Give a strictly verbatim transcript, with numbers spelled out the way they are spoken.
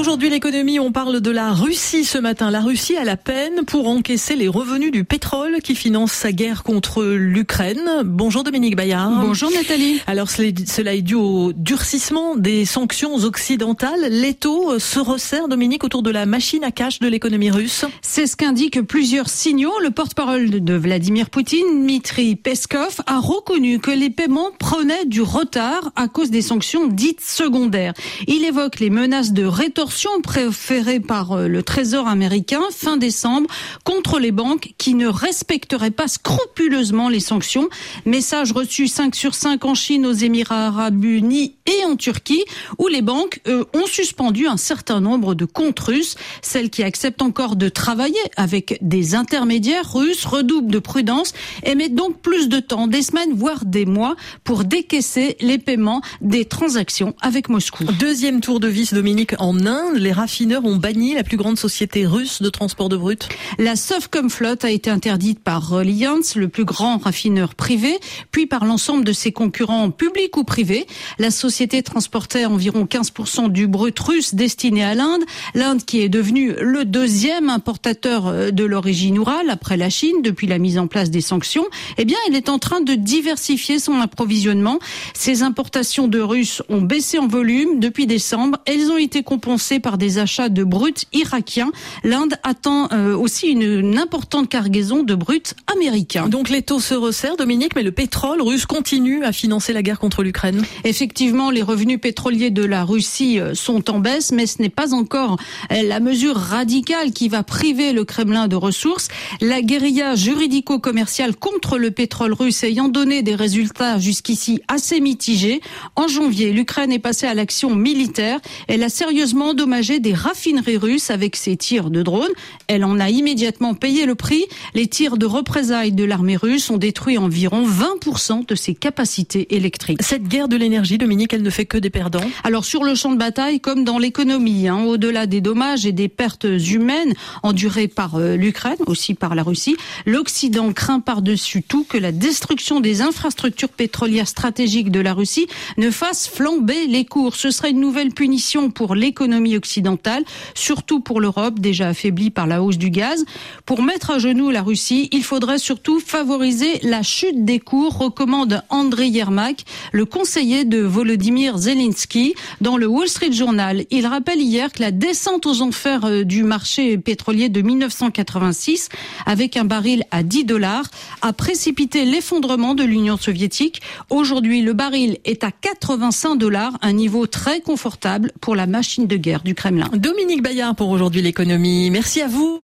Aujourd'hui, l'économie, on parle de la Russie ce matin. La Russie a la peine pour encaisser les revenus du pétrole qui finance sa guerre contre l'Ukraine. Bonjour Dominique Bayard. Bonjour Nathalie. Alors cela est dû au durcissement des sanctions occidentales. L'étau se resserre, Dominique, autour de la machine à cash de l'économie russe. C'est ce qu'indiquent plusieurs signaux. Le porte-parole de Vladimir Poutine, Dmitry Peskov, a reconnu que les paiements prenaient du retard à cause des sanctions dites secondaires. Il évoque les menaces de rétorsion préférées par le Trésor américain fin décembre contre les banques qui ne respecteraient pas scrupuleusement les sanctions. Message reçu cinq sur cinq en Chine, aux Émirats arabes unis et en Turquie, où les banques eux, ont suspendu un certain nombre de comptes russes. Celles qui acceptent encore de travailler avec des intermédiaires russes redoublent de prudence et mettent donc plus de temps, des semaines voire des mois, pour décaisser les paiements des transactions avec Moscou. Deuxième tour de vis, Dominique, en Inde. Les raffineurs ont banni la plus grande société russe de transport de brut. La Sovcomflot a été interdite par Reliance, le plus grand raffineur privé, puis par l'ensemble de ses concurrents publics ou privés. La société transportait environ quinze pour cent du brut russe destiné à l'Inde. L'Inde qui est devenue le deuxième importateur de l'origine Oural après la Chine depuis la mise en place des sanctions. Eh bien, elle est en train de diversifier son approvisionnement. Ses importations de Russes ont baissé en volume depuis décembre. Elles ont été compensées par des achats de brut irakiens. L'Inde attend euh, aussi une, une importante cargaison de brut américain. Donc les taux se resserrent, Dominique, mais le pétrole russe continue à financer la guerre contre l'Ukraine. Effectivement, les revenus pétroliers de la Russie sont en baisse, mais ce n'est pas encore la mesure radicale qui va priver le Kremlin de ressources. La guérilla juridico-commerciale contre le pétrole russe ayant donné des résultats jusqu'ici assez mitigés. En janvier, l'Ukraine est passée à l'action militaire. Elle a sérieusement endommagé des raffineries russes avec ses tirs de drones. Elle en a immédiatement payé le prix. Les tirs de représailles de l'armée russe ont détruit environ vingt pour cent de ses capacités électriques. Cette guerre de l'énergie, Dominique, elle ne fait que des perdants. Alors sur le champ de bataille, comme dans l'économie, hein, au-delà des dommages et des pertes humaines endurées par euh, l'Ukraine, aussi par la Russie, l'Occident craint par-dessus tout que la destruction des infrastructures pétrolières stratégiques de la Russie ne fasse flamber les cours. Ce serait une nouvelle punition pour l'économie occidentale, surtout pour l'Europe, déjà affaiblie par la hausse du gaz. Pour mettre à genoux la Russie, il faudrait surtout favoriser la chute des cours, recommande Andriy Yermak, le conseiller de Volodymyr Zelensky, dans le Wall Street Journal. Il rappelle hier que la descente aux enfers du marché pétrolier de mille neuf cent quatre-vingt-six, avec un baril à dix dollars, a précipité l'effondrement de l'Union soviétique. Aujourd'hui, le baril est à quatre-vingt-cinq dollars, un niveau très confortable pour la machine de guerre du Kremlin. Dominique Bayard pour aujourd'hui l'économie. Merci à vous.